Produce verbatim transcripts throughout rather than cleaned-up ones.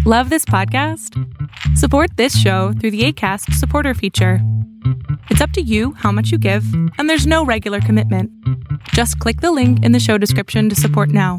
Love this podcast? Support this show through the Acast supporter feature. It's up to you how much you give, and there's no regular commitment. Just click the link in the show description to support now.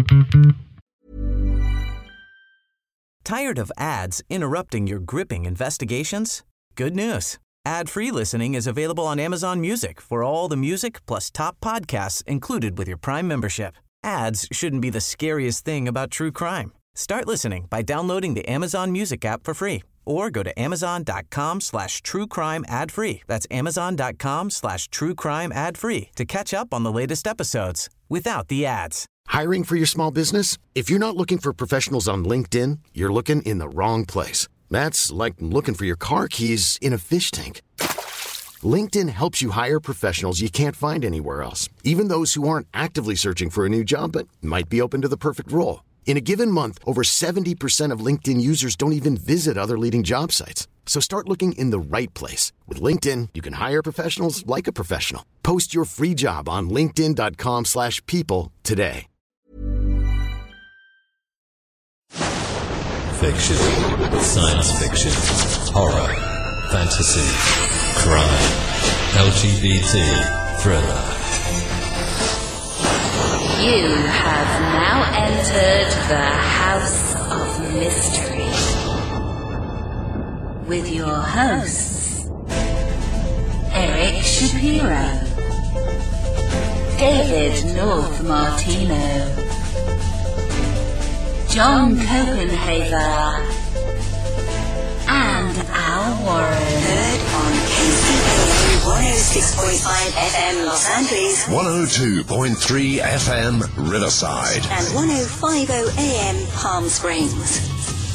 Tired of ads interrupting your gripping investigations? Good news. Ad-free listening is available on Amazon Music for all the music plus top podcasts included with your Prime membership. Ads shouldn't be the scariest thing about true crime. Start listening by downloading the Amazon Music app for free or go to amazon.com slash true crime ad free. That's amazon.com slash true crime ad free to catch up on the latest episodes without the ads. Hiring for your small business? If you're not looking for professionals on LinkedIn, you're looking in the wrong place. That's like looking for your car keys in a fish tank. LinkedIn helps you hire professionals you can't find anywhere else, even those who aren't actively searching for a new job but might be open to the perfect role. In a given month, over seventy percent of LinkedIn users don't even visit other leading job sites. So start looking in the right place. With LinkedIn, you can hire professionals like a professional. Post your free job on linkedin.com slash people today. Fiction, science fiction, horror, fantasy, crime, L G B T, thriller. You have now entered the House of Mystery with your hosts, Eric Shapiro, David North Martino, John Copenhaver, and Al Warren. Heard on K C P one oh six point five F M Los Angeles, one oh two point three F M Riverside, and one oh five point oh A M Palm Springs.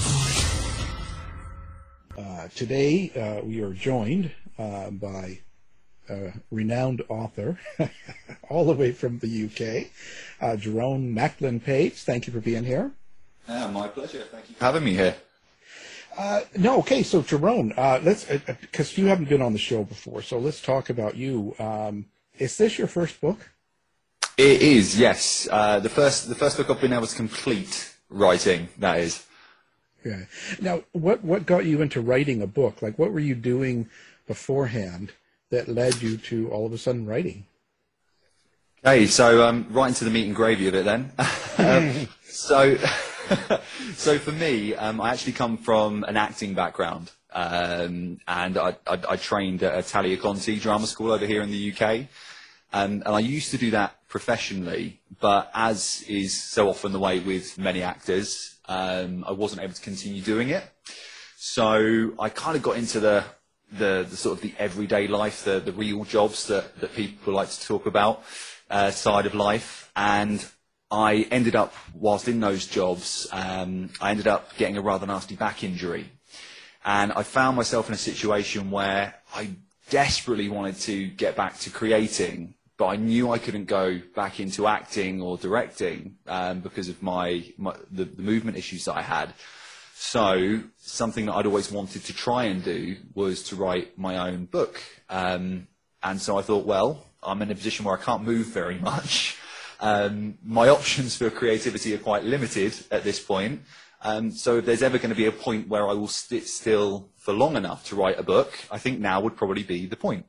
Uh, today uh, we are joined uh, by a renowned author all the way from the U K, uh, Jerome Macklin-Page. Thank you for being here. Yeah, my pleasure. Thank you for having me here. Uh, no, okay, so Jerome, uh, let's, because uh, you haven't been on the show before, so let's talk about you. Um, is this your first book? It is, yes. Uh, the first, the first book I've been able to complete writing, that is. Yeah. Now, what what got you into writing a book? Like, what were you doing beforehand that led you to all of a sudden writing? Okay, so um, right into the meat and gravy of it then. um, so. So for me, um, I actually come from an acting background, um, and I, I, I trained at Talia Conti Drama School over here in the U K, um, and I used to do that professionally, but as is so often the way with many actors, um, I wasn't able to continue doing it. So I kind of got into the, the, the sort of the everyday life, the, the real jobs that, that people like to talk about, uh, side of life, and I ended up, whilst in those jobs, um, I ended up getting a rather nasty back injury. And I found myself in a situation where I desperately wanted to get back to creating, but I knew I couldn't go back into acting or directing um, because of my, my the, the movement issues that I had. So something that I'd always wanted to try and do was to write my own book. Um, and so I thought, well, I'm in a position where I can't move very much. Um, my options for creativity are quite limited at this point, um, so if there's ever going to be a point where I will sit still for long enough to write a book, I think now would probably be the point.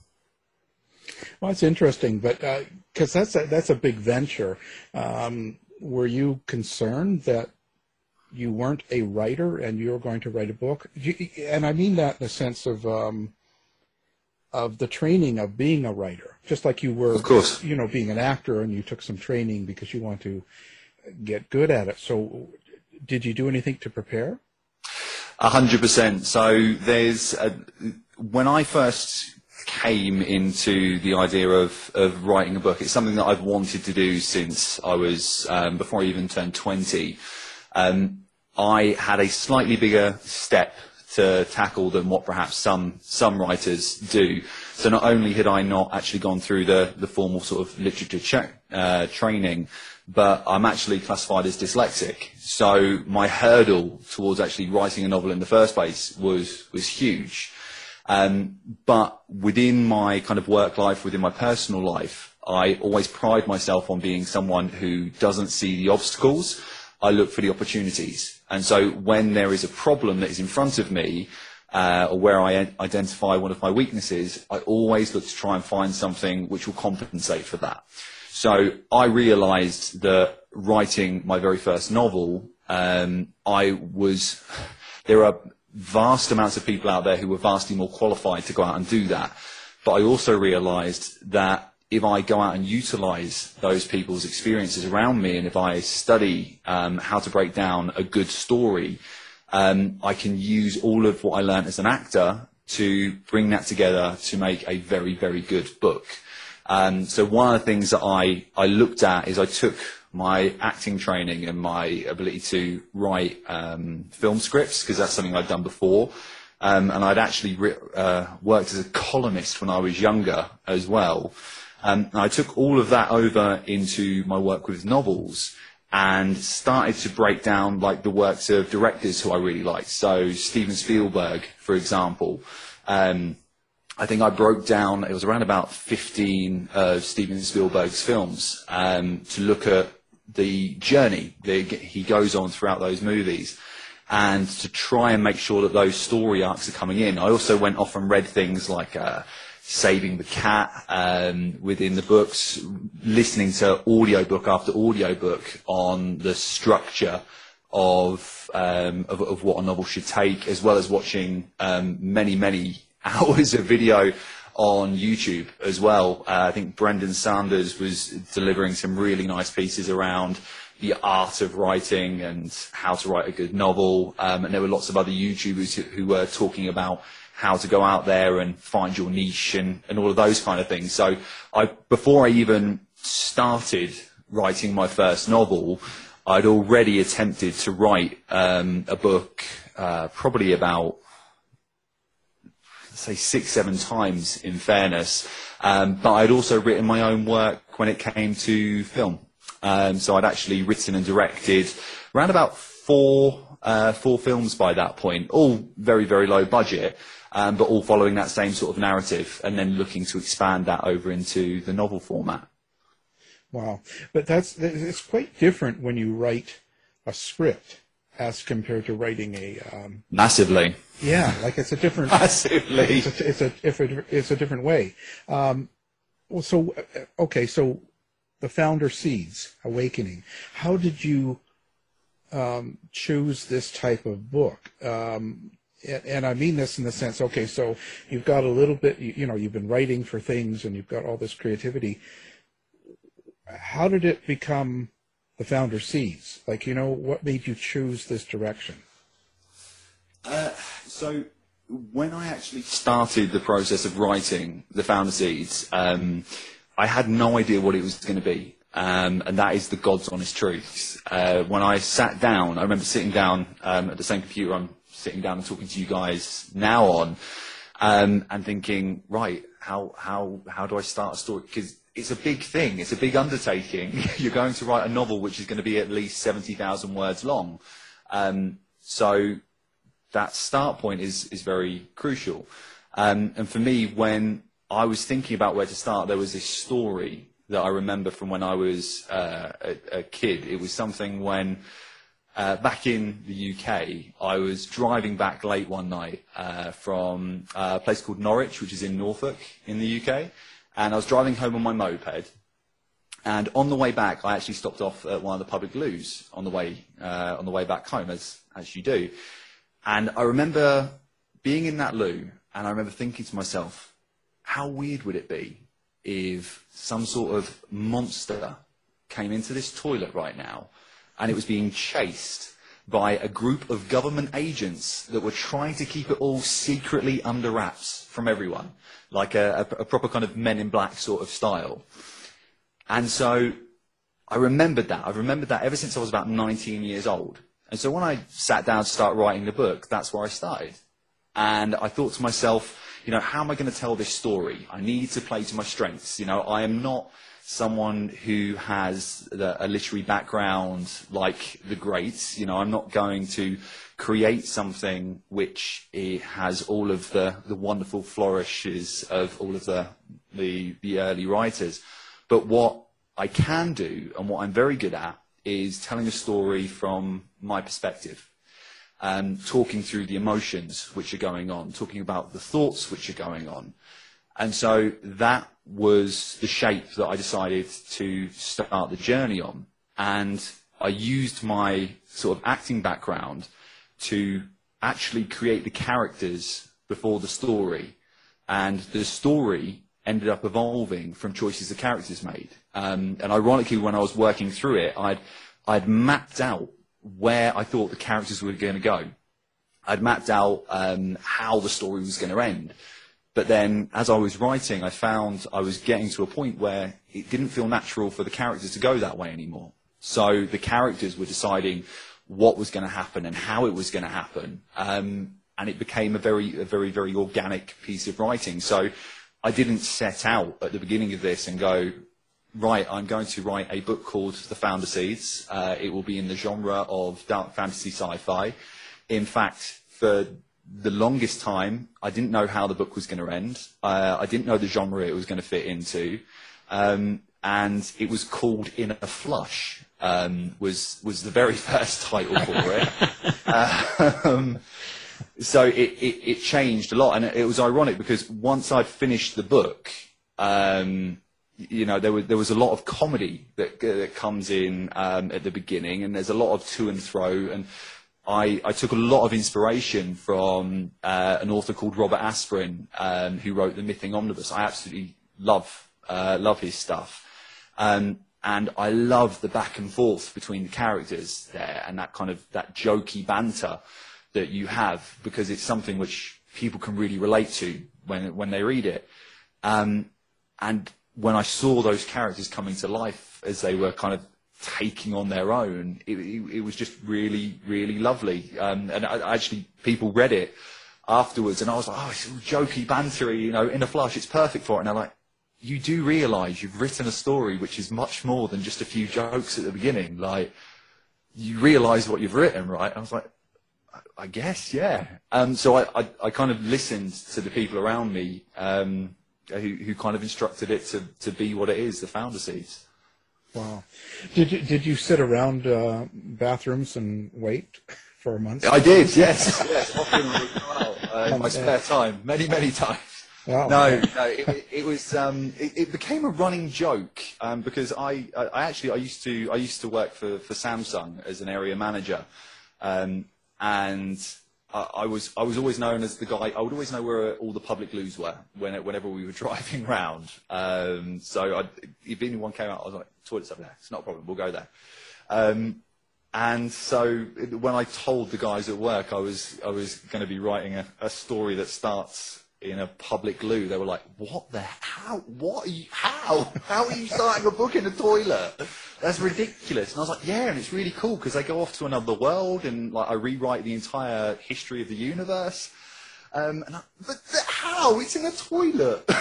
Well, that's interesting, but because uh, that's a, that's a big venture. Um, were you concerned that you weren't a writer and you were going to write a book? You, and I mean that in the sense of um, of the training of being a writer, just like you were, of course, you know, being an actor, and you took some training because you want to get good at it. So did you do anything to prepare? A hundred percent. So there's, a, when I first came into the idea of, of writing a book, it's something that I've wanted to do since I was, um, before I even turned twenty. Um, I had a slightly bigger step to tackle than what perhaps some some writers do. So not only had I not actually gone through the, the formal sort of literature check, uh, training, but I'm actually classified as dyslexic. So my hurdle towards actually writing a novel in the first place was was huge. Um, but within my kind of work life, within my personal life, I always pride myself on being someone who doesn't see the obstacles. I look for the opportunities. And so when there is a problem that is in front of me, uh, or where I identify one of my weaknesses, I always look to try and find something which will compensate for that. So I realized that writing my very first novel, um, I was, there are vast amounts of people out there who were vastly more qualified to go out and do that. But I also realized that if I go out and utilize those people's experiences around me, and if I study um, how to break down a good story, um, I can use all of what I learned as an actor to bring that together to make a very, very good book. Um, so one of the things that I, I looked at is I took my acting training and my ability to write um, film scripts, because that's something I'd done before. Um, and I'd actually re- uh, worked as a columnist when I was younger as well. Um, and I took all of that over into my work with novels and started to break down like the works of directors who I really liked. So Steven Spielberg, for example. Um, I think I broke down, it was around about fifteen of Steven Spielberg's films, um, to look at the journey that he goes on throughout those movies, and to try and make sure that those story arcs are coming in. I also went off and read things like uh, Saving the Cat um, within the books, listening to audiobook after audiobook on the structure of, um, of, of what a novel should take, as well as watching um, many, many hours of video on YouTube as well. Uh, I think Brendan Sanders was delivering some really nice pieces around the art of writing and how to write a good novel. Um, and there were lots of other YouTubers who, who were talking about how to go out there and find your niche and, and all of those kind of things. So I, before I even started writing my first novel, I'd already attempted to write um, a book uh, probably about, say, six, seven times, in fairness. Um, but I'd also written my own work when it came to film. Um, so I'd actually written and directed around about four, uh, four films by that point, all very, very low budget, um, but all following that same sort of narrative, and then looking to expand that over into the novel format. Wow. But that's, it's quite different when you write a script as compared to writing a... Um, Massively. Yeah, like it's a different... Massively. It's a, it's a, it's a, it's a different way. Um, well, so, okay, so the Founder Seeds, Awakening, how did you um, choose this type of book? Um, and, and I mean this in the sense, okay, so you've got a little bit, you, you know, you've been writing for things and you've got all this creativity. How did it become the Founder Seeds? Like, you know, what made you choose this direction? Uh, so when I actually started the process of writing the Founder Seeds, um, I had no idea what it was going to be. Um, and that is the God's honest truth. Uh, when I sat down, I remember sitting down um, at the same computer I'm sitting down and talking to you guys now on, um, and thinking, right, how, how, how do I start a story? Because it's a big thing. It's a big undertaking. You're going to write a novel which is going to be at least seventy thousand words long. Um, so that start point is, is very crucial. Um, and for me, when I was thinking about where to start, there was this story that I remember from when I was uh, a, a kid. It was something when, uh, back in the U K, I was driving back late one night uh, from a place called Norwich, which is in Norfolk in the U K. And I was driving home on my moped. And on the way back, I actually stopped off at one of the public loos on the way, uh, on the way back home, as, as you do. And I remember being in that loo, and I remember thinking to myself, how weird would it be if some sort of monster came into this toilet right now and it was being chased by a group of government agents that were trying to keep it all secretly under wraps from everyone, like a, a, a proper kind of Men in Black sort of style. And so I remembered that. I've remembered that ever since I was about nineteen years old. And so when I sat down to start writing the book, that's where I started. And I thought to myself, you know, how am I going to tell this story? I need to play to my strengths. You know, I am not someone who has the, a literary background like the greats. You know, I'm not going to create something which it has all of the, the wonderful flourishes of all of the, the, the early writers. But what I can do, and what I'm very good at, is telling a story from my perspective. um, talking through the emotions which are going on, talking about the thoughts which are going on. And so that was the shape that I decided to start the journey on. And I used my sort of acting background to actually create the characters before the story. And the story ended up evolving from choices the characters made. Um, and ironically, when I was working through it, I'd, I'd mapped out where I thought the characters were going to go. I'd mapped out um, how the story was going to end. But then, as I was writing, I found I was getting to a point where it didn't feel natural for the characters to go that way anymore. So the characters were deciding what was going to happen and how it was going to happen. Um, and it became a very, a very, very organic piece of writing. So I didn't set out at the beginning of this and go, right, I'm going to write a book called The Founder Seeds. Uh, it will be in the genre of dark fantasy sci-fi. In fact, for the longest time, I didn't know how the book was going to end. Uh, I didn't know the genre it was going to fit into. Um, and it was called In a Flush, um, was, was the very first title for it. uh, um, so it, it, it changed a lot. And it was ironic because once I'd finished the book, um, you know, there was, there was a lot of comedy that, that comes in um, at the beginning, and there's a lot of to and fro. And I, I took a lot of inspiration from uh, an author called Robert Asprin, um, who wrote The Mything Omnibus. I absolutely love uh, love his stuff. Um, and I love the back and forth between the characters there and that kind of that jokey banter that you have, because it's something which people can really relate to when, when they read it. Um, and when I saw those characters coming to life as they were kind of taking on their own, it, it, it was just really, really lovely. Um, and I, actually, people read it afterwards, and I was like, oh, it's all jokey, bantery, you know, In a Flush, it's perfect for it. And they're like, you do realise you've written a story which is much more than just a few jokes at the beginning. Like, you realise what you've written, right? I was like, I guess, yeah. Um, so I, I, I kind of listened to the people around me um, who, who kind of instructed it to, to be what it is, The Founder Seeds. Wow. Did you, did you sit around uh, bathrooms and wait for a month? I did, yes. yes, often uh, in my spare time, many, many times. Wow. No, no, it, it was. Um, it, it became a running joke um, because I, I actually I used to I used to work for, for Samsung as an area manager, um, and I, I was I was always known as the guy. I would always know where all the public loos were when, whenever we were driving round. Um, so I'd, if anyone came out, I was like, toilet's over there. It's not a problem. We'll go there. Um, and so when I told the guys at work I was I was going to be writing a, a story that starts in a public loo, they were like, what the how what are you how how are you starting a book in a toilet? That's ridiculous. And I was like, yeah, and it's really cool because they go off to another world, and like I rewrite the entire history of the universe. Um, and I, but the, how? It's in a toilet.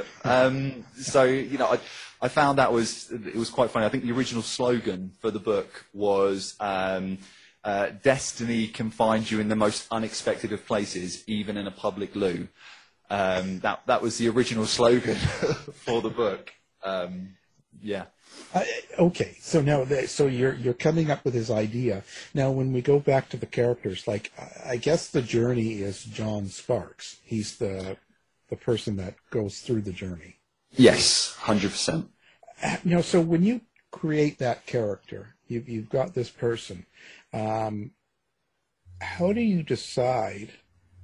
um, so you know, I I found that was it was quite funny. I think the original slogan for the book was um, uh, "Destiny can find you in the most unexpected of places, even in a public loo." Um, that that was the original slogan for the book. Um, yeah. Uh, okay, so now that, so you're you're coming up with this idea. Now, when we go back to the characters, like I guess the journey is John Sparks. He's the the person that goes through the journey. Yes, one hundred percent. You know, so when you create that character, you, you've got this person. Um, how do you decide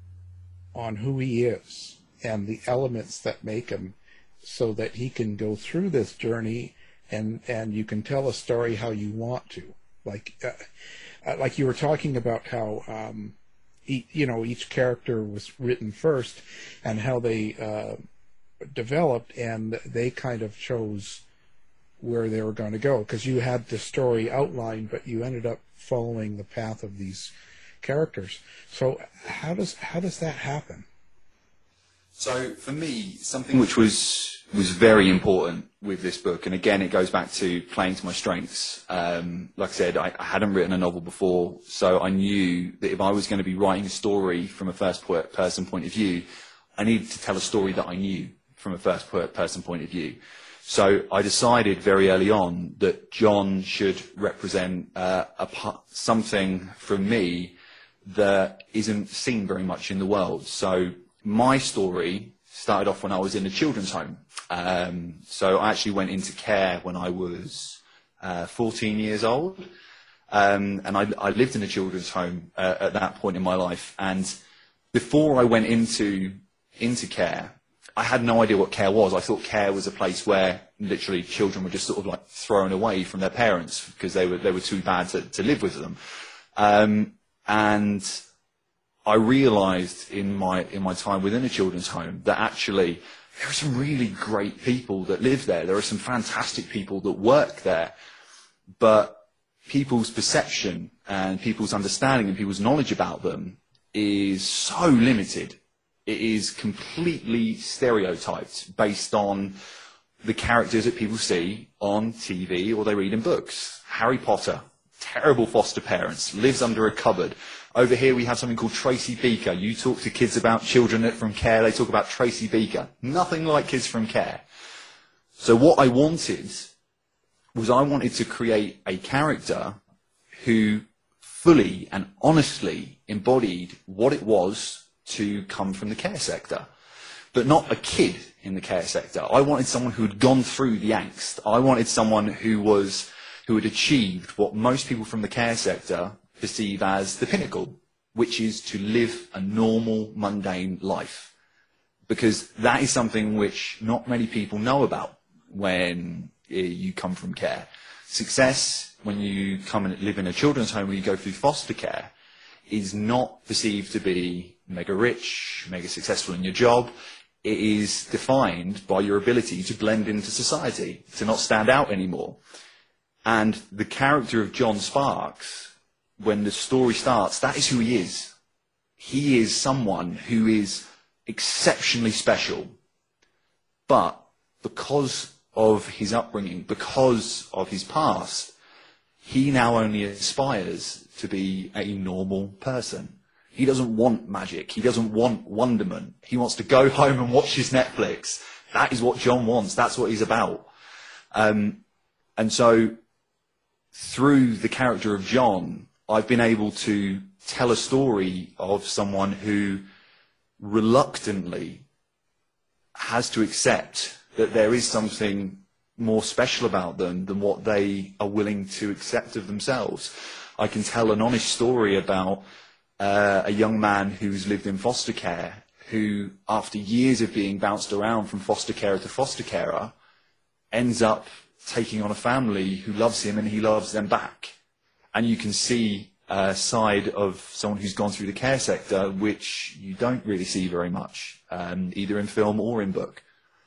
on who he is and the elements that make him so that he can go through this journey and, and you can tell a story how you want to? Like, uh, like you were talking about how, um, e- you know, each character was written first and how they uh, developed, and they kind of chose where they were going to go, because you had the story outlined, but you ended up following the path of these characters. So how does how does that happen? So for me, something which was was very important with this book, and again it goes back to playing to my strengths. Um, like I said, I, I hadn't written a novel before, so I knew that if I was going to be writing a story from a first person point of view, I needed to tell a story that I knew from a first person point of view. So I decided very early on that John should represent uh, a, something from me that isn't seen very much in the world. So my story started off when I was in a children's home. Um, so I actually went into care when I was uh, fourteen years old. Um, and I, I lived in a children's home uh, at that point in my life. And before I went into into care, I had no idea what care was. I thought care was a place where literally children were just sort of like thrown away from their parents because they were they were too bad to, to live with them. Um, and I realised in my in my time within a children's home that actually there are some really great people that live there. There are some fantastic people that work there, but people's perception and people's understanding and people's knowledge about them is so limited. It is completely stereotyped based on the characters that people see on T V or they read in books. Harry Potter, terrible foster parents, lives under a cupboard. Over here we have something called Tracy Beaker. You talk to kids about children from care, they talk about Tracy Beaker. Nothing like Kids from Care. So what I wanted was I wanted to create a character who fully and honestly embodied what it was to come from the care sector, but not a kid in the care sector. I wanted someone who had gone through the angst. I wanted someone who was who had achieved what most people from the care sector perceive as the pinnacle, which is to live a normal, mundane life. Because that is something which not many people know about when you come from care. Success, when you come and live in a children's home, when you go through foster care, is not perceived to be mega rich, mega successful in your job. It is defined by your ability to blend into society, to not stand out anymore. And the character of John Sparks, when the story starts, that is who he is. He is someone who is exceptionally special, but because of his upbringing, because of his past, he now only aspires to be a normal person. He doesn't want magic. He doesn't want wonderment. He wants to go home and watch his Netflix. That is what John wants. That's what he's about. Um, and so through the character of John, I've been able to tell a story of someone who reluctantly has to accept that there is something more special about them than what they are willing to accept of themselves. I can tell an honest story about uh, a young man who's lived in foster care, who, after years of being bounced around from foster carer to foster carer, ends up taking on a family who loves him and he loves them back. And you can see a side of someone who's gone through the care sector which you don't really see very much, um, either in film or in book.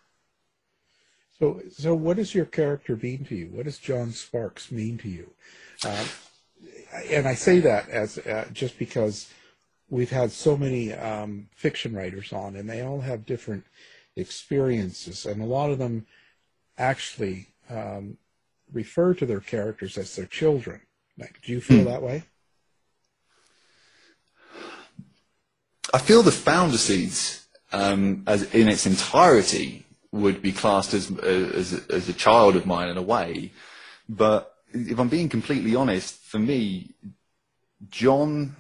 So, so what does your character mean to you? What does John Sparks mean to you? Um, and I say that as uh, just because we've had so many um, fiction writers on, and they all have different experiences, and a lot of them actually um, refer to their characters as their children. Like, do you feel that way? I feel the Founder Seeds, um, as in its entirety, would be classed as, as as a child of mine in a way, but if I'm being completely honest, for me, John,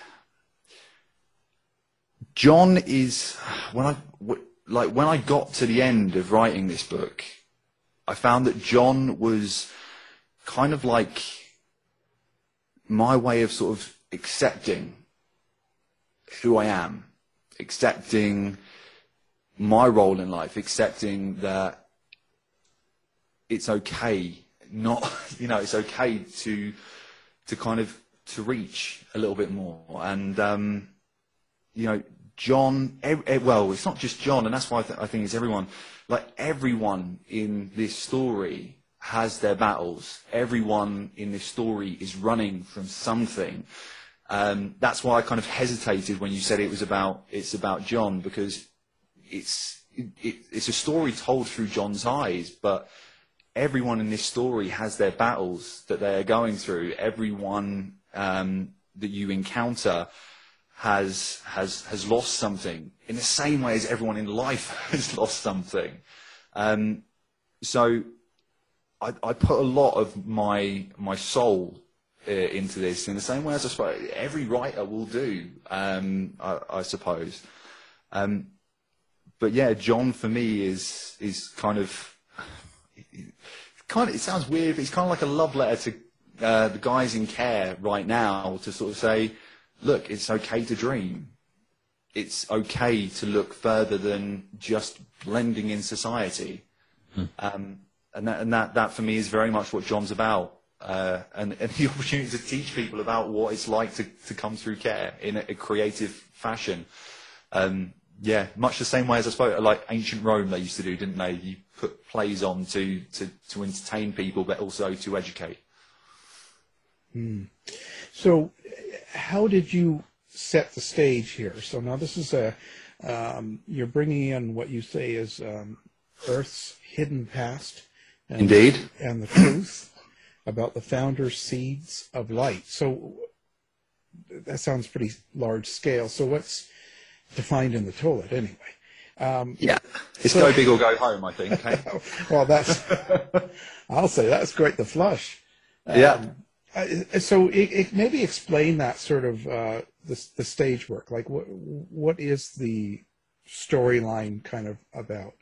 John is when I like when I got to the end of writing this book, I found that John was kind of like my way of sort of accepting who I am, accepting my role in life, accepting that it's okay not, you know, it's okay to to kind of to reach a little bit more. And um, you know, John, ev- ev- well, it's not just John, and that's why I, th- I think it's everyone. Like, everyone in this story has their battles. Everyone in this story is running from something. Um, that's why I kind of hesitated when you said it was about it's about John, because it's it, it, it's a story told through John's eyes, but everyone in this story has their battles that they are going through. Everyone um, that you encounter has has has lost something, in the same way as everyone in life has lost something. Um, so I, I put a lot of my my soul uh, into this in the same way as I suppose every writer will do, um, I, I suppose. Um, but yeah, John for me is is kind of kind of. It sounds weird, but it's kind of like a love letter to uh, the guys in care right now to sort of say, look, it's okay to dream. It's okay to look further than just blending in society. Hmm. Um, and that, and that, that for me is very much what John's about. Uh, and, and the opportunity to teach people about what it's like to, to come through care in a, a creative fashion. Um, yeah, much the same way as I spoke, like ancient Rome they used to do, didn't they? You put plays on to, to, to entertain people, but also to educate. Hmm. So how did you set the stage here? So now this is a, um, you're bringing in what you say is um, Earth's hidden past. And, Indeed. And the truth about the founder's seeds of light. So that sounds pretty large scale. So what's defined in the toilet anyway? Um, yeah, it's so, go big or go home, I think. Hey? Well, that's, I'll say that's great to flush. Um, yeah. Uh, so it, it maybe explain that sort of uh, the, the stage work. Like what what is the storyline kind of about?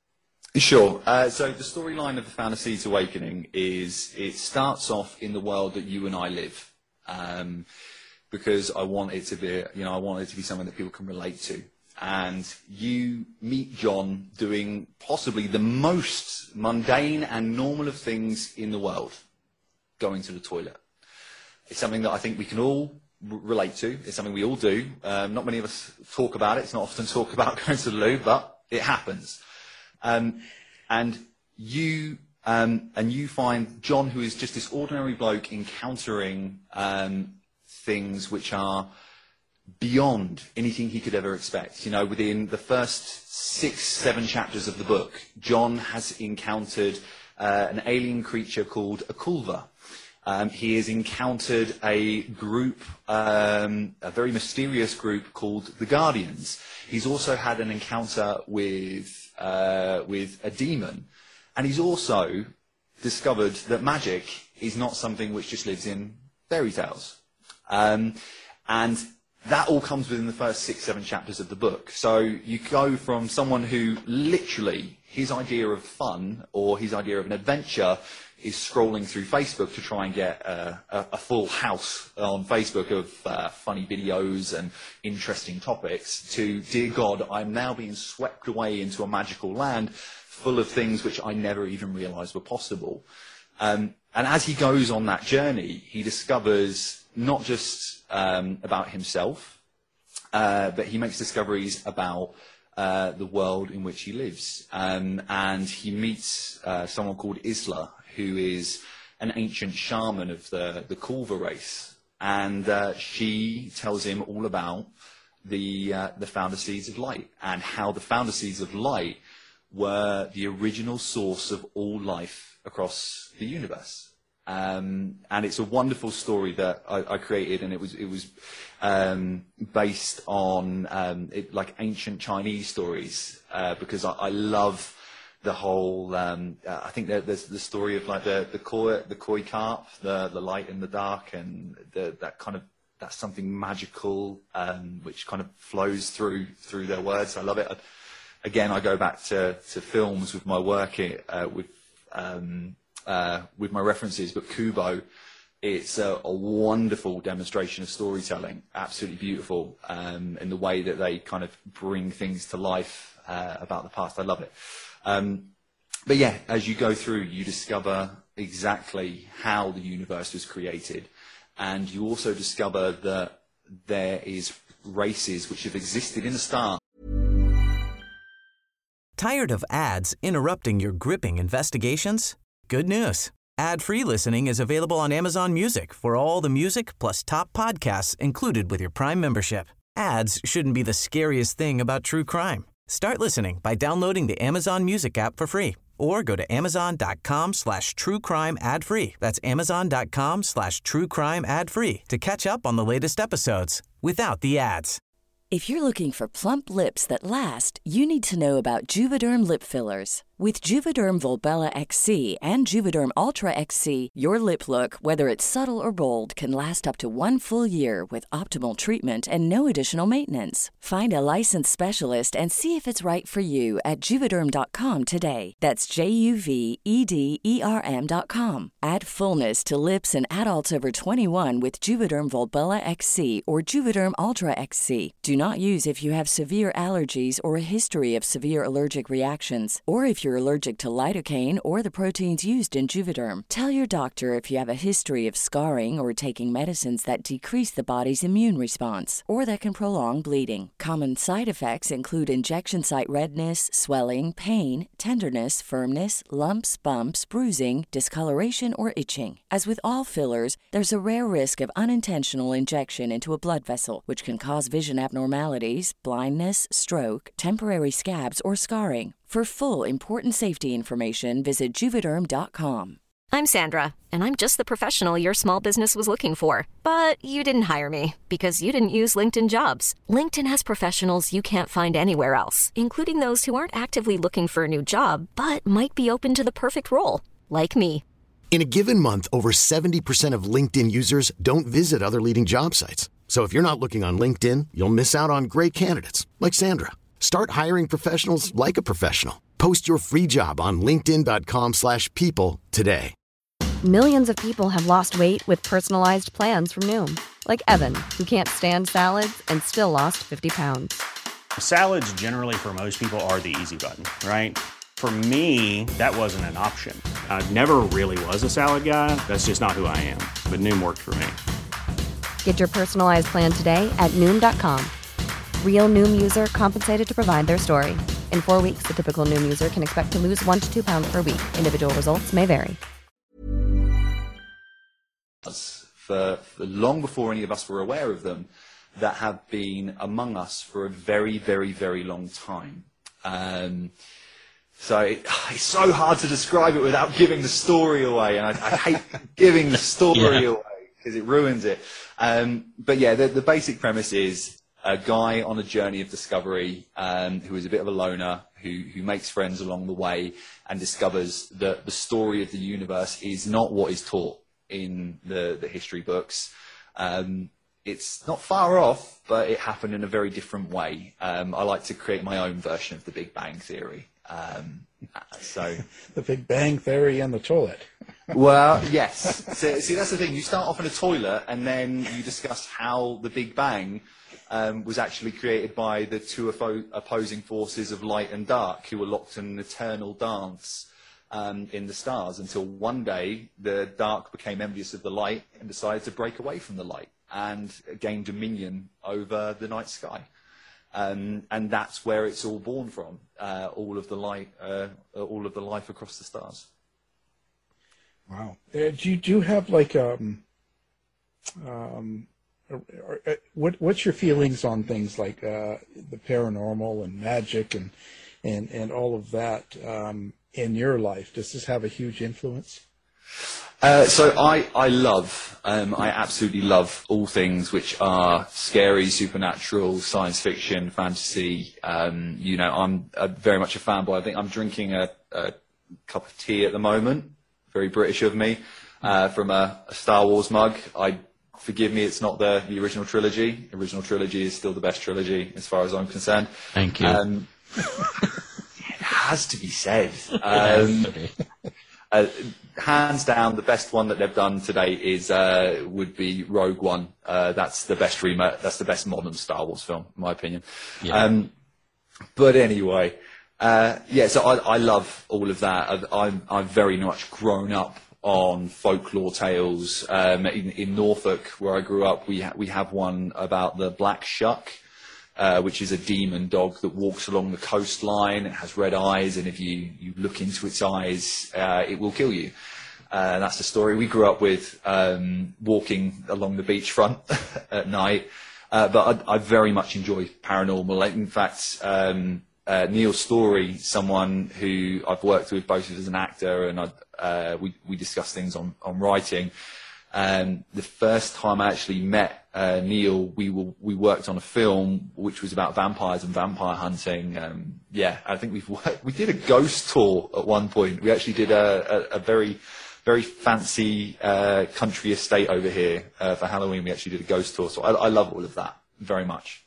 Sure. Uh, so the storyline of the Founder Seeds Awakening is it starts off in the world that you and I live, um, because I want it to be, you know, I want it to be something that people can relate to. And you meet John doing possibly the most mundane and normal of things in the world, going to the toilet. It's something that I think we can all r- relate to. It's something we all do. Um, not many of us talk about it. It's not often talk about going to the loo, but it happens. Um, and you um, and you find John, who is just this ordinary bloke, encountering um, things which are beyond anything he could ever expect. You know, within the first six, seven chapters of the book, John has encountered uh, an alien creature called a Kulva. Um, he has encountered a group, um, a very mysterious group called the Guardians. He's also had an encounter with uh, with a demon, and he's also discovered that magic is not something which just lives in fairy tales. Um, and that all comes within the first six, seven chapters of the book. So you go from someone who literally, his idea of fun or his idea of an adventure is scrolling through Facebook to try and get uh, a, a full house on Facebook of uh, funny videos and interesting topics, to, dear God, I'm now being swept away into a magical land full of things which I never even realised were possible. Um, and as he goes on that journey, he discovers not just um, about himself, uh, but he makes discoveries about uh, the world in which he lives. Um, and he meets uh, someone called Isla, who is an ancient shaman of the, the Kulva race. And uh, she tells him all about the, uh, the Founder Seeds of Light, and how the Founder Seeds of Light were the original source of all life across the universe. Um, and it's a wonderful story that I, I created, and it was it was um, based on um, it, like ancient Chinese stories, uh, because I, I love the whole. Um, uh, I think that there's the story of like the the koi, the koi carp, the the light and the dark, and the, that kind of that's something magical, um, which kind of flows through through their words. I love it. I, again, I go back to to films with my work uh, with. Um, Uh, with my references, but Kubo, it's a, a wonderful demonstration of storytelling, absolutely beautiful, um, in the way that they kind of bring things to life uh, about the past. I love it. Um, but yeah, as you go through, you discover exactly how the universe was created, and you also discover that there is races which have existed in the stars. Tired of ads interrupting your gripping investigations? Good news. Ad-free listening is available on Amazon Music for all the music plus top podcasts included with your Prime membership. Ads shouldn't be the scariest thing about true crime. Start listening by downloading the Amazon Music app for free, or go to amazon.com slash true crime ad free. That's amazon.com slash true crime ad free to catch up on the latest episodes without the ads. If you're looking for plump lips that last, you need to know about Juvederm lip fillers. With Juvederm Volbella X C and Juvederm Ultra X C, your lip look, whether it's subtle or bold, can last up to one full year with optimal treatment and no additional maintenance. Find a licensed specialist and see if it's right for you at Juvederm dot com today. That's J U V E D E R M dot com. Add fullness to lips in adults over twenty-one with Juvederm Volbella X C or Juvederm Ultra X C. Do not use if you have severe allergies or a history of severe allergic reactions, or if you're allergic to lidocaine or the proteins used in Juvederm. Tell your doctor if you have a history of scarring or taking medicines that decrease the body's immune response or that can prolong bleeding. Common side effects include injection site redness, swelling, pain, tenderness, firmness, lumps, bumps, bruising, discoloration, or itching. As with all fillers, there's a rare risk of unintentional injection into a blood vessel, which can cause vision abnormalities, blindness, stroke, temporary scabs, or scarring. For full important safety information, visit Juvederm dot com. I'm Sandra, and I'm just the professional your small business was looking for. But you didn't hire me because you didn't use LinkedIn Jobs. LinkedIn has professionals you can't find anywhere else, including those who aren't actively looking for a new job, but might be open to the perfect role, like me. In a given month, over seventy percent of LinkedIn users don't visit other leading job sites. So if you're not looking on LinkedIn, you'll miss out on great candidates like Sandra. Start hiring professionals like a professional. Post your free job on linkedin dot com slash people today. Millions of people have lost weight with personalized plans from Noom. Like Evan, who can't stand salads and still lost fifty pounds. Salads generally for most people are the easy button, right? For me, that wasn't an option. I never really was a salad guy. That's just not who I am. But Noom worked for me. Get your personalized plan today at Noom dot com. Real Noom user compensated to provide their story. In four weeks, the typical Noom user can expect to lose one to two pounds per week. Individual results may vary. For, for long before any of us were aware of them, that have been among us for a very, very, very long time. Um, so it, it's so hard to describe it without giving the story away, and I, I hate giving the story yeah. away because it ruins it. Um, but yeah, the, the basic premise is a guy on a journey of discovery um, who is a bit of a loner, who, who makes friends along the way and discovers that the story of the universe is not what is taught in the, the history books. Um, it's not far off, but it happened in a very different way. Um, I like to create my own version of the Big Bang Theory. Um, so the Big Bang Theory and the toilet. Well, yes. So, see, that's the thing. You start off in a toilet, and then you discuss how the Big Bang um, was actually created by the two opposing forces of light and dark, who were locked in an eternal dance um, in the stars, until one day the dark became envious of the light and decided to break away from the light and gain dominion over the night sky. Um, and that's where it's all born from, uh, all of the light, uh, all of the life across the stars. Wow. Uh, do you do you have like um, um, or, or, uh, what what's your feelings on things like uh, the paranormal and magic and and and all of that um, in your life? Does this have a huge influence? Uh, so I, I love, um, I absolutely love all things which are scary, supernatural, science fiction, fantasy. Um, you know, I'm a, very much a fanboy. I think I'm drinking a, a cup of tea at the moment, very British of me, uh, from a, a Star Wars mug. I forgive me, it's not the, the original trilogy. The original trilogy is still the best trilogy as far as I'm concerned. Thank you. Um, it has to be said. Um, Uh, hands down, the best one that they've done today is uh, would be Rogue One. Uh, that's the best remake. That's the best modern Star Wars film, in my opinion. Yeah. Um, but anyway, uh, yeah. So I, I love all of that. I've, I'm I've very much grown up on folklore tales. Um, in, in Norfolk, where I grew up, we ha- we have one about the Black Shuck. Uh, which is a demon dog that walks along the coastline. It has red eyes, and if you, you look into its eyes, uh, it will kill you. Uh, and that's the story we grew up with, um, walking along the beachfront at night. Uh, but I, I very much enjoy paranormal. In fact, um, uh, Neil Story, someone who I've worked with both as an actor and I, uh, we, we discuss things on, on writing, Um, the first time I actually met uh, Neil, we were, we worked on a film which was about vampires and vampire hunting. Um, yeah, I think we've worked, we did a ghost tour at one point. We actually did a, a, a very, very fancy uh, country estate over here uh, for Halloween. We actually did a ghost tour, so I, I love all of that very much.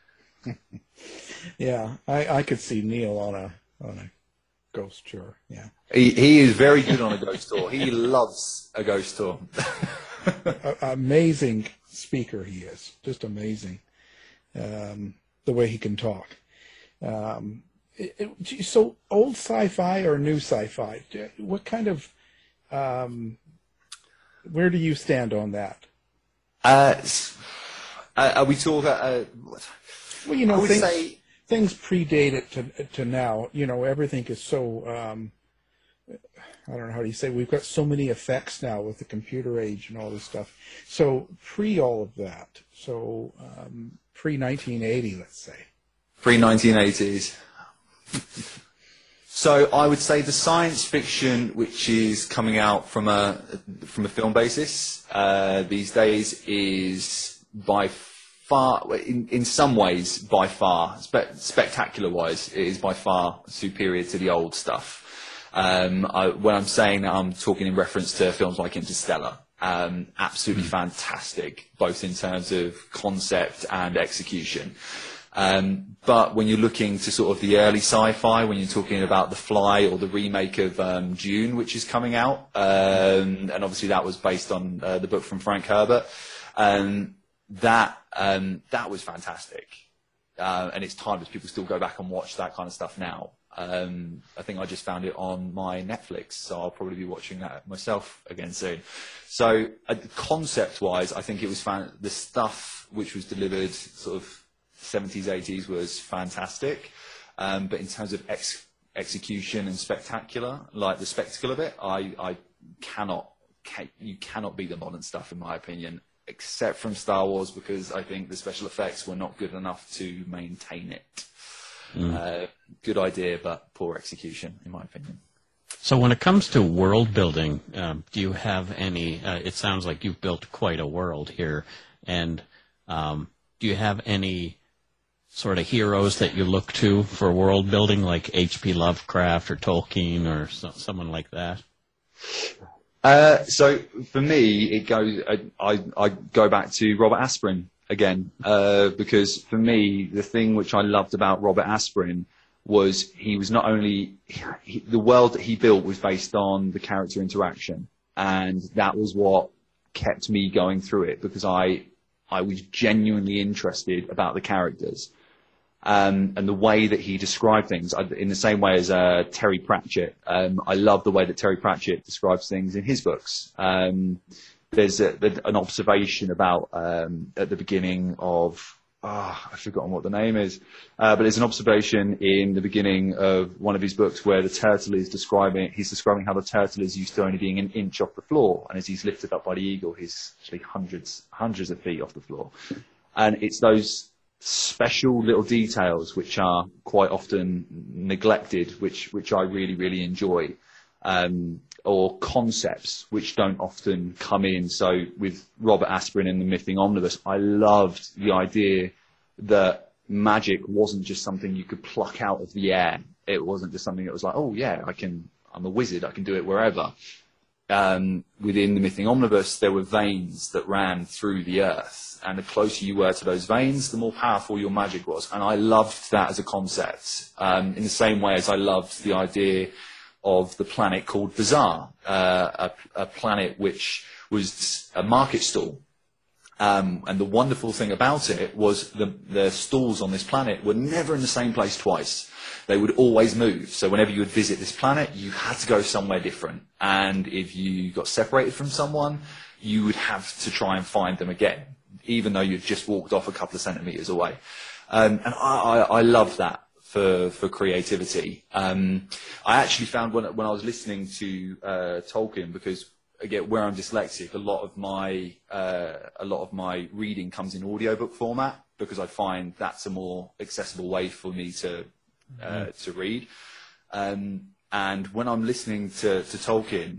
Yeah, I, I could see Neil on a on a ghost tour. Yeah, he he is very good on a ghost tour. He loves a ghost tour. a, amazing speaker he is, just amazing. Um, the way he can talk. Um, it, it, so old sci-fi or new sci-fi? What kind of um, where do you stand on that? Uh, are we talking? Uh, well, you know, I would things, say things predate it to to now. You know, everything is so. Um, I don't know how do you say. We've got so many effects now with the computer age and all this stuff. So pre all of that. So um, pre nineteen eighty, let's say. Pre nineteen eighties. So I would say the science fiction which is coming out from a from a film basis uh, these days is by far, in, in some ways, by far, spe- spectacular-wise, it is by far superior to the old stuff. Um, I, when I'm saying that, I'm talking in reference to films like Interstellar. Um, absolutely fantastic, both in terms of concept and execution. Um, but when you're looking to sort of the early sci-fi, when you're talking about The Fly or the remake of um, Dune, which is coming out, um, and obviously that was based on uh, the book from Frank Herbert, um, that um, that was fantastic. Uh, and it's timeless. People still go back and watch that kind of stuff now. Um, I think I just found it on my Netflix, so I'll probably be watching that myself again soon. So uh, concept-wise, I think it was fan- the stuff which was delivered sort of seventies, eighties was fantastic. Um, but in terms of ex- execution and spectacular, like the spectacle of it, I, I cannot, can, you cannot beat the modern stuff in my opinion, except from Star Wars, because I think the special effects were not good enough to maintain it. Mm. Uh, good idea, but poor execution, in my opinion. So when it comes to world building, um, do you have any, uh, it sounds like you've built quite a world here, and um, do you have any sort of heroes that you look to for world building, like H P Lovecraft or Tolkien or so, someone like that? Uh, so for me, it goes. I, I, I go back to Robert Asprin again, uh, because for me, the thing which I loved about Robert Asprin was he was not only he, the world that he built was based on the character interaction, and that was what kept me going through it, because I I was genuinely interested about the characters. Um, and the way that he described things, in the same way as uh, Terry Pratchett. Um, I love the way that Terry Pratchett describes things in his books. Um, there's a, an observation about, um, at the beginning of, oh, I've forgotten what the name is, uh, but there's an observation in the beginning of one of his books where the turtle is describing, he's describing how the turtle is used to only being an inch off the floor, and as he's lifted up by the eagle, he's actually hundreds, hundreds of feet off the floor. And it's those special little details which are quite often neglected, which which I really really enjoy, um, or concepts which don't often come in. So with Robert Asprin and the Mything Omnibus, I loved the idea that magic wasn't just something you could pluck out of the air. It wasn't just something that was like, oh yeah, I can, I'm a wizard, I can do it wherever. Um, within the Mything Omnibus, there were veins that ran through the earth, and the closer you were to those veins, the more powerful your magic was. And I loved that as a concept, um, in the same way as I loved the idea of the planet called Bazaar, uh, a, a planet which was a market stall. Um, and the wonderful thing about it was the, the stalls on this planet were never in the same place twice. They would always move. So whenever you would visit this planet, you had to go somewhere different. And if you got separated from someone, you would have to try and find them again, even though you'd just walked off a couple of centimetres away. Um, and I, I, I love that for, for creativity. Um, I actually found when, when I was listening to uh, Tolkien, because again, where I'm dyslexic, a lot of my uh, a lot of my reading comes in audiobook format, because I find that's a more accessible way for me to uh, to read. Um, and when I'm listening to, to Tolkien,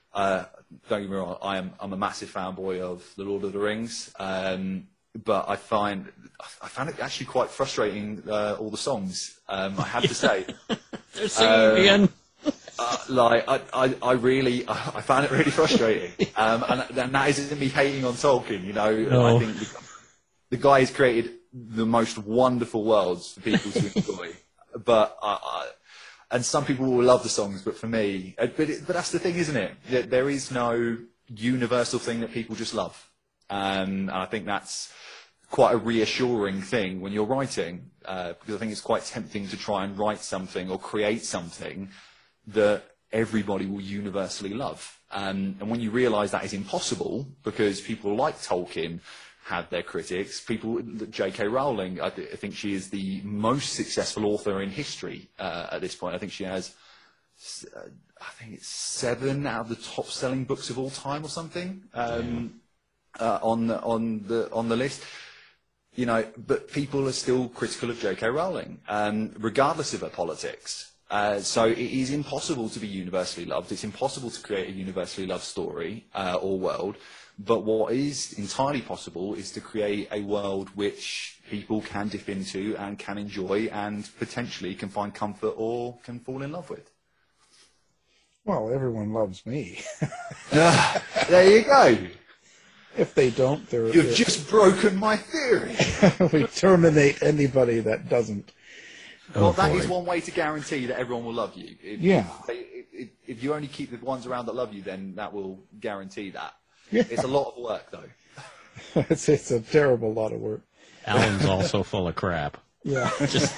uh, don't get me wrong, I am I'm a massive fanboy of The Lord of the Rings, um, but I find I found it actually quite frustrating. Uh, all the songs, um, I have to say, they're singing again. Uh, like I, I, I really, I found it really frustrating, um, and, and that isn't me hating on Tolkien. You know, no. I think the, the guy has created the most wonderful worlds for people to enjoy. But I, I, and some people will love the songs, but for me, but it, but that's the thing, isn't it? There is no universal thing that people just love, um, and I think that's quite a reassuring thing when you're writing, uh, because I think it's quite tempting to try and write something or create something that everybody will universally love. Um, and when you realise that is impossible, because people like Tolkien have their critics, people, J K Rowling, I, th- I think she is the most successful author in history uh, at this point. I think she has, uh, I think it's seven out of the top-selling books of all time or something um, uh, on the, on the on the list. You know, but people are still critical of J K Rowling, um, regardless of her politics. Uh, so it is impossible to be universally loved. It's impossible to create a universally loved story uh, or world. But what is entirely possible is to create a world which people can dip into and can enjoy and potentially can find comfort or can fall in love with. Well, everyone loves me. uh, there you go. If they don't, they're... You've they're... just broken my theory. We terminate anybody that doesn't. Well, that is one way to guarantee that everyone will love you. If, yeah. If, if, if you only keep the ones around that love you, then that will guarantee that. Yeah. It's a lot of work, though. it's, it's a terrible lot of work. Alan's also full of crap. Yeah. Just...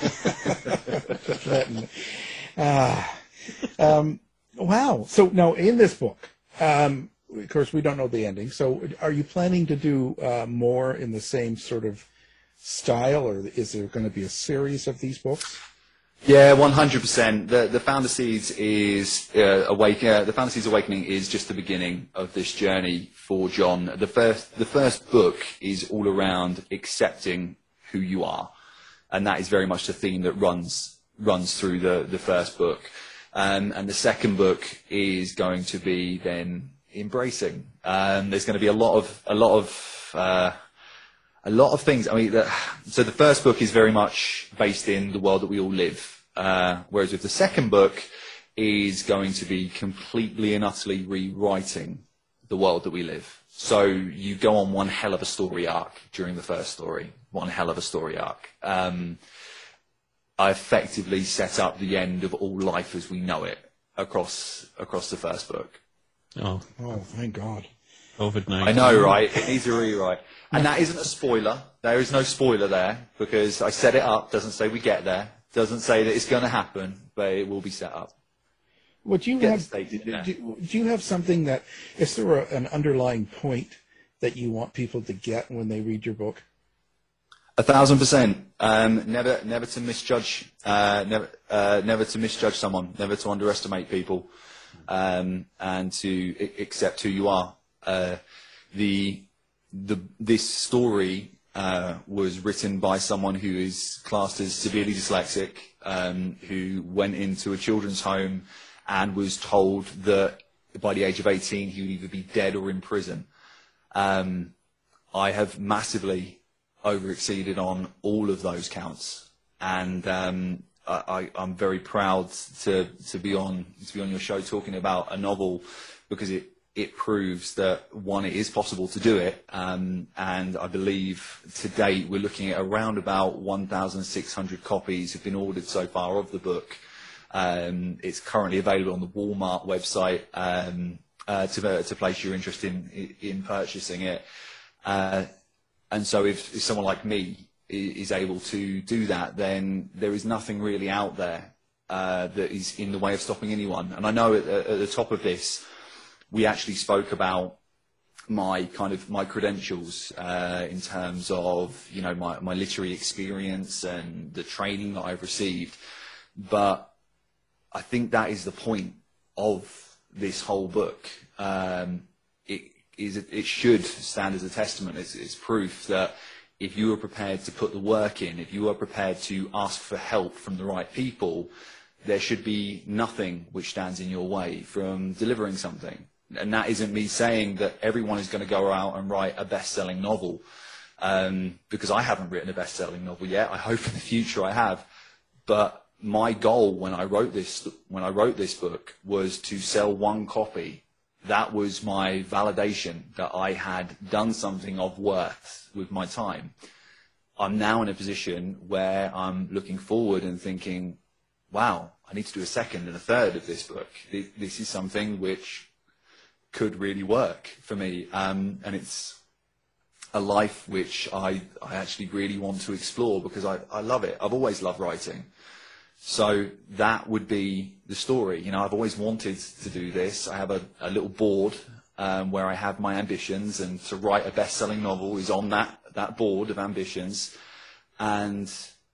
ah. um, wow. So now in this book, um, of course, we don't know the ending. So are you planning to do uh, more in the same sort of style, or is there going to be a series of these books? Yeah, one hundred percent. The the Founder Seeds is uh, awake. Uh, the Founder Seeds Awakening is just the beginning of this journey for John. The first the first book is all around accepting who you are, and that is very much the theme that runs runs through the the first book. Um, and the second book is going to be then embracing. Um, there's going to be a lot of a lot of uh, a lot of things. I mean, the, so the first book is very much based in the world that we all live, uh, whereas with the second book is going to be completely and utterly rewriting the world that we live. So you go on one hell of a story arc during the first story, one hell of a story arc. Um, I effectively set up the end of all life as we know it across across the first book. Oh, oh, thank God. COVID nineteen. I know, right? It needs a rewrite. And that isn't a spoiler. There is no spoiler there, because I set it up. Doesn't say we get there. Doesn't say that it's going to happen, but it will be set up. Would you Get have, do, do, do you have something that, is there a, an underlying point that you want people to get when they read your book? A thousand percent. Um, never, never to misjudge. Uh, never, uh, never to misjudge someone. Never to underestimate people, um, and to I- accept who you are. Uh, the, the this story uh, was written by someone who is classed as severely dyslexic, um, who went into a children's home and was told that by the age of eighteen he would either be dead or in prison. Um, I have massively over-exceeded on all of those counts, and um, I, I, I'm very proud to to be on to be on your show talking about a novel, because it it proves that, one, it is possible to do it, um, and I believe to date we're looking at around about one thousand six hundred copies have been ordered so far of the book. Um, it's currently available on the Walmart website um, uh, to to place your interest in in purchasing it. Uh, And so if, if someone like me is able to do that, then there is nothing really out there uh, that is in the way of stopping anyone. And I know at, at the top of this, we actually spoke about my kind of my credentials uh, in terms of, you know, my, my literary experience and the training that I've received. But I think that is the point of this whole book. Um, it, Is it, it should stand as a testament. It's, it's proof that if you are prepared to put the work in, if you are prepared to ask for help from the right people, there should be nothing which stands in your way from delivering something. and that isn't me saying that everyone is going to go out and write a best-selling novel, um, because I haven't written a best-selling novel yet. I hope in the future I have. But my goal when I wrote this, when I wrote this book, was to sell one copy. That was my validation that I had done something of worth with my time. I'm now in a position where I'm looking forward and thinking, wow, I need to do a second and a third of this book. This is something which could really work for me. Um, and it's a life which I, I actually really want to explore because I, I love it. I've always loved writing. So that would be the story. You know, I've always wanted to do this. I have a, a little board um, where I have my ambitions, and to write a best-selling novel is on that, that board of ambitions. And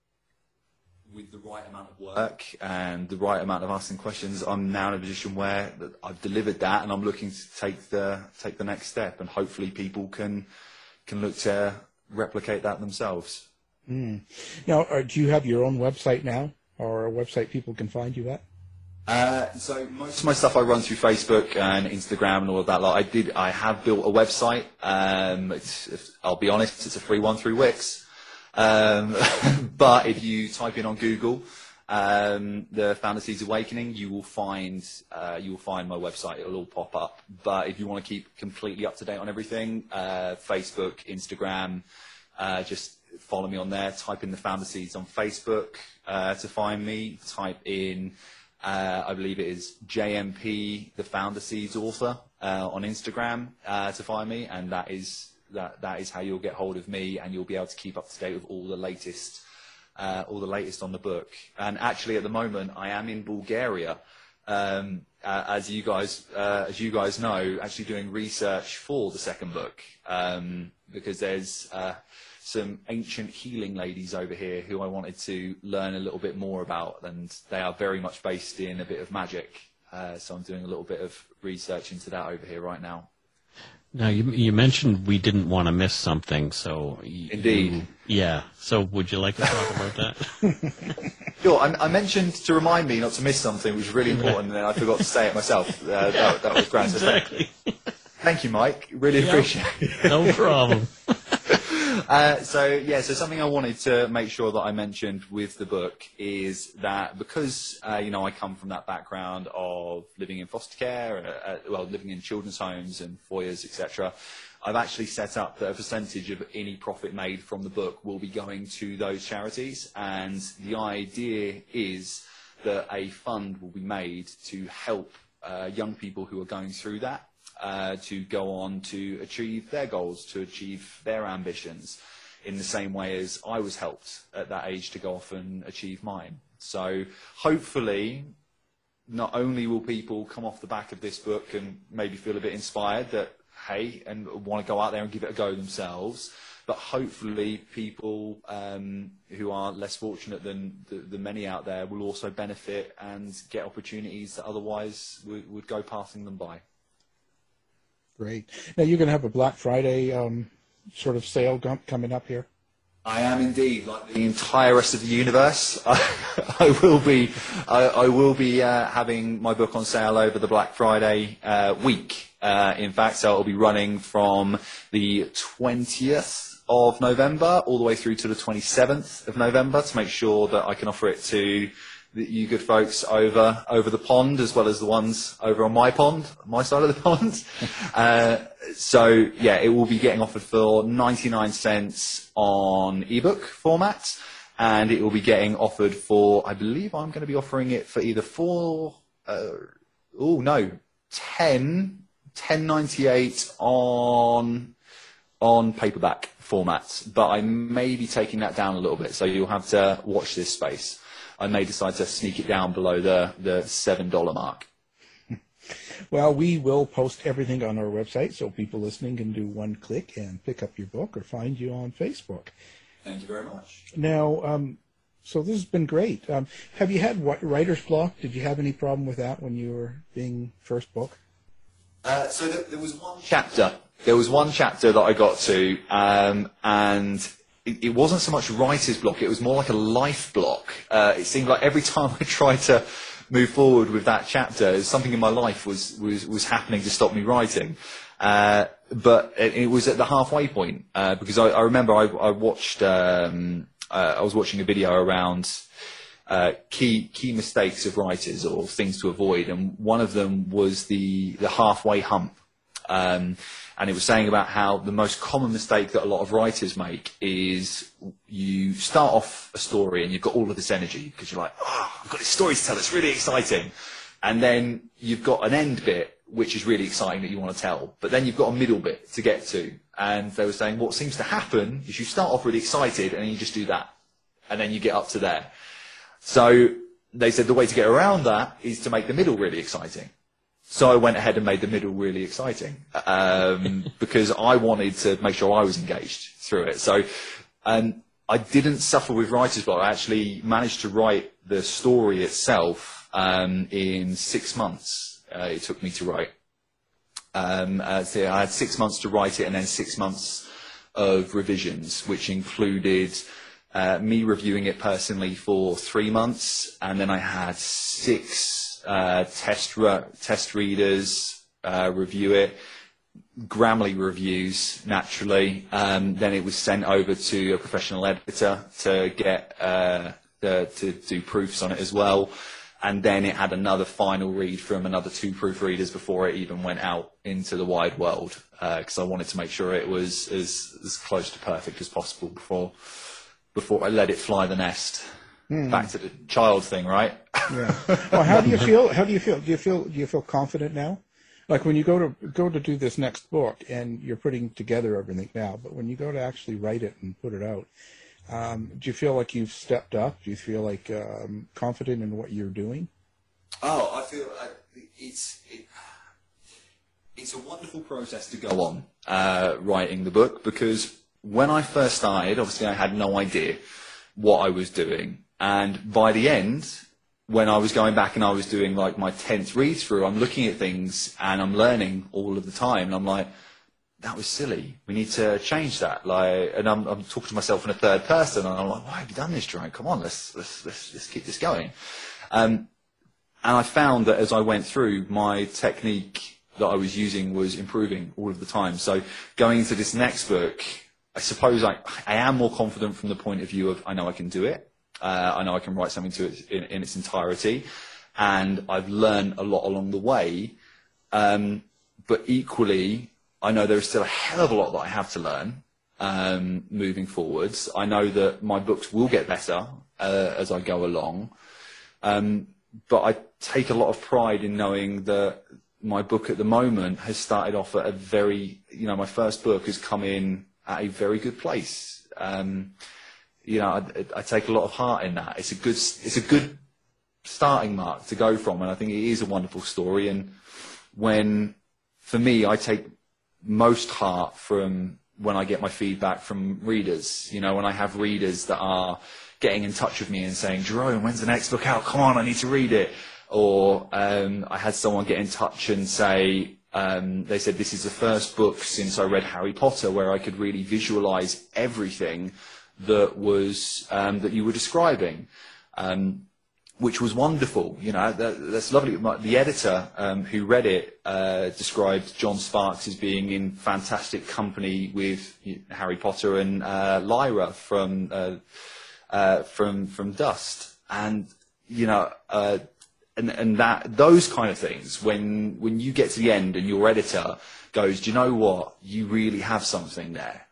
with the right amount of work and the right amount of asking questions, I'm now in a position where I've delivered that, and I'm looking to take the take the next step, and hopefully people can can look to replicate that themselves. Mm. Now, uh, do you have your own website now, or a website people can find you at? Uh, so most of my stuff I run through Facebook and Instagram and all of that. Like I did, I have built a website. Um, it's, if, I'll be honest, it's a free one through Wix. Um, but if you type in on Google, um, the Founder Seeds Awakening, you will find uh, you will find my website. It'll all pop up. But if you want to keep completely up to date on everything, uh, Facebook, Instagram, uh, just follow me on there. Type in the Founder Seeds on Facebook uh, to find me. Type in, uh, I believe it is J M P, the Founder Seeds author, uh, on Instagram uh, to find me, and that is that that is how you'll get hold of me, and you'll be able to keep up to date with all the latest, uh, all the latest on the book. And actually, at the moment, I am in Bulgaria, um, uh, as you guys uh, as you guys know, actually doing research for the second book, um, because there's uh, some ancient healing ladies over here who I wanted to learn a little bit more about, and they are very much based in a bit of magic. Uh, so I'm doing a little bit of research into that over here right now. Now, you, you mentioned we didn't want to miss something, so... You, Indeed. Yeah, so would you like to talk about that? Sure, I, I mentioned to remind me not to miss something, which is really important, and then I forgot to say it myself. Uh, that, that was grand. Exactly. Thank you, Mike. Really yep. appreciate it. No problem. Uh, so, yeah, so something I wanted to make sure that I mentioned with the book is that because, uh, you know, I come from that background of living in foster care, uh, well, living in children's homes and foyers, et cetera, I've actually set up that a percentage of any profit made from the book will be going to those charities. And the idea is that a fund will be made to help uh, young people who are going through that. Uh, to go on to achieve their goals, to achieve their ambitions in the same way as I was helped at that age to go off and achieve mine. So hopefully not only will people come off the back of this book and maybe feel a bit inspired that, hey, and want to go out there and give it a go themselves, but hopefully people um, who are less fortunate than the, the many out there will also benefit and get opportunities that otherwise would, would go passing them by. Great. Now, you're going to have a Black Friday um, sort of sale coming up here? I am indeed. Like the entire rest of the universe, I, I will be I, I will be uh, having my book on sale over the Black Friday uh, week. Uh, in fact, so it'll be running from the twentieth of November all the way through to the twenty-seventh of November to make sure that I can offer it to you good folks over over the pond as well as the ones over on my pond, my side of the pond. uh, so yeah, it will be getting offered for ninety-nine cents on ebook format, and it will be getting offered for, I believe I'm going to be offering it for either four, uh, oh no, ten, ten ninety-eight on on paperback format, but I may be taking that down a little bit, so you'll have to watch this space. I may decide to sneak it down below the, the seven dollar mark. Well, we will post everything on our website, so people listening can do one click and pick up your book or find you on Facebook. Thank you very much. Now, um, so this has been great. Um, have you had writer's block? Did you have any problem with that when you were being first book? Uh, so there, there was one chapter. There was one chapter that I got to, um, and it wasn't so much writer's block, it was more like a life block. Uh, it seemed like every time I tried to move forward with that chapter. Something in my life was was was happening to stop me writing. Uh, but it, it was at the halfway point, uh, because I, I remember I, I watched, um, uh, I was watching a video around uh, key key mistakes of writers or things to avoid, and one of them was the the halfway hump. Um, and it was saying about how the most common mistake that a lot of writers make is you start off a story and you've got all of this energy because you're like, oh, I've got this story to tell, it's really exciting, and then you've got an end bit which is really exciting that you want to tell, but then you've got a middle bit to get to. And they were saying what seems to happen is you start off really excited and then you just do that, and then you get up to there. So they said the way to get around that is to make the middle really exciting. So I went ahead and made the middle really exciting, um, because I wanted to make sure I was engaged through it. So um, I didn't suffer with writer's block. I actually managed to write the story itself um, in six months. Uh, it took me to write. Um, uh, so I had six months to write it, and then six months of revisions, which included uh, me reviewing it personally for three months, and then I had six uh, test re- test readers uh, review it, Grammarly reviews, naturally. Um, then it was sent over to a professional editor to get uh, the, to do proofs on it as well. And then it had another final read from another two proofreaders before it even went out into the wide world, because uh, I wanted to make sure it was as, as close to perfect as possible before before I let it fly the nest. Mm. Back to the child thing, right? Yeah. Well, how do you feel? How do you feel? Do you feel? Do you feel confident now? Like when you go to go to do this next book, and you're putting together everything now, but when you go to actually write it and put it out. Um, do you feel like you've stepped up? Do you feel like um, confident in what you're doing? Oh, I feel uh, it's it, it's a wonderful process to go on uh, writing the book, because when I first started, obviously I had no idea what I was doing, and by the end, when I was going back and I was doing like my tenth read through, I'm looking at things and I'm learning all of the time, and I'm like, that was silly. We need to change that. Like, and I'm, I'm talking to myself in a third person, and I'm like, why have you done this, Jerome? Come on, let's let's let's, let's keep this going. Um, and I found that as I went through, my technique that I was using was improving all of the time. So going into this next book, I suppose I I am more confident from the point of view of I know I can do it. Uh, I know I can write something to it in, in its entirety, and I've learned a lot along the way. Um, but equally, I know there is still a hell of a lot that I have to learn um, moving forwards. I know that my books will get better uh, as I go along. Um, but I take a lot of pride in knowing that my book at the moment has started off at a very, you know, my first book has come in at a very good place. Um, you know, I, I take a lot of heart in that. It's a good, it's a good starting mark to go from, and I think it is a wonderful story. And when, for me, I take most heart from when I get my feedback from readers. You know, when I have readers that are getting in touch with me and saying, Jerome, when's the next book out? Come on, I need to read it. Or um, I had someone get in touch and say, um, they said, this is the first book since I read Harry Potter where I could really visualize everything that was um, that you were describing. Um, which was wonderful. You know, that, that's lovely. The editor um, who read it uh, described John Sparks as being in fantastic company with Harry Potter and uh, Lyra from uh, uh, from from Dust, and you know, uh, and and that those kind of things. When when you get to the end and your editor goes, do you know what? You really have something there.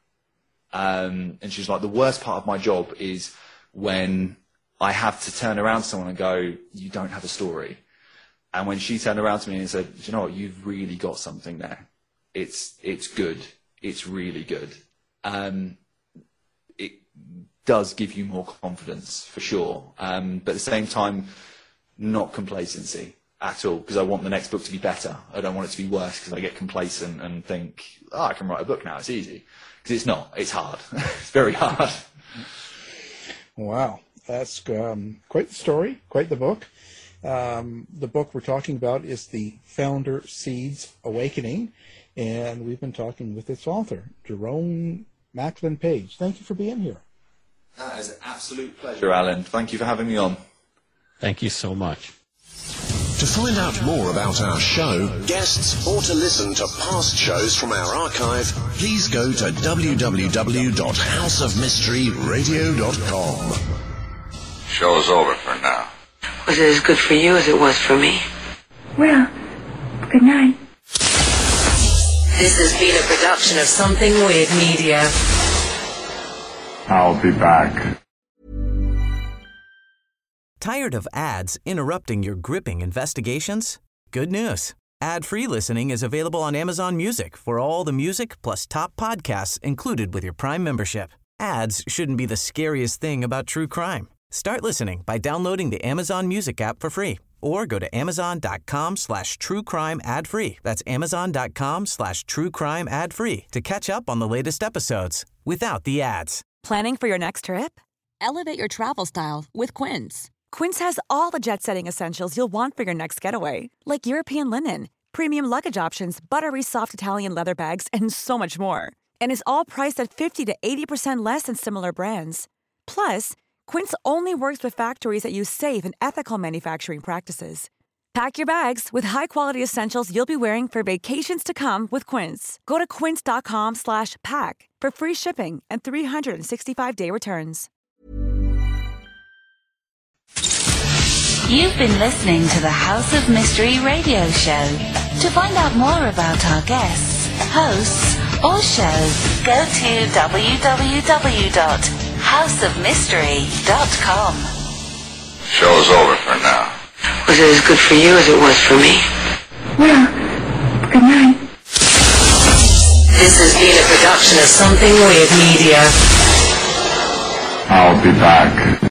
Um, and she's like, the worst part of my job is when I have to turn around to someone and go, you don't have a story. And when she turned around to me and said, do you know what, you've really got something there. It's it's good. It's really good. Um, it does give you more confidence, for sure. Um, but at the same time, not complacency at all, because I want the next book to be better. I don't want it to be worse because I get complacent and think, oh, I can write a book now, it's easy. Because it's not. It's hard. It's very hard. Wow. That's um, quite the story, quite the book. Um, the book we're talking about is The Founder Seeds Awakening, and we've been talking with its author, Jerome Macklin Page. Thank you for being here. That is an absolute pleasure, Alan. Thank you for having me on. Thank you so much. To find out more about our show, guests, or to listen to past shows from our archive, please go to w w w dot house of mystery radio dot com. Show's over for now. Was it as good for you as it was for me? Well, good night. This has been a production of Something Weird Media. I'll be back. Tired of ads interrupting your gripping investigations? Good news. Ad-free listening is available on Amazon Music for all the music plus top podcasts included with your Prime membership. Ads shouldn't be the scariest thing about true crime. Start listening by downloading the Amazon Music app for free or go to amazon.com slash true crime ad free. That's amazon.com slash true crime ad free to catch up on the latest episodes without the ads. Planning for your next trip? Elevate your travel style with Quince. Quince has all the jet-setting essentials you'll want for your next getaway, like European linen, premium luggage options, buttery soft Italian leather bags, and so much more. And is all priced at fifty to eighty percent less than similar brands. Plus, Quince only works with factories that use safe and ethical manufacturing practices. Pack your bags with high-quality essentials you'll be wearing for vacations to come with Quince. Go to quince.com slash pack for free shipping and three sixty-five day returns. You've been listening to the House of Mystery radio show. To find out more about our guests, hosts, or shows, go to w w w dot house of mystery dot com. Show's over for now. Was it as good for you as it was for me? Well, good night. This has been a production of Something Weird Media. I'll be back.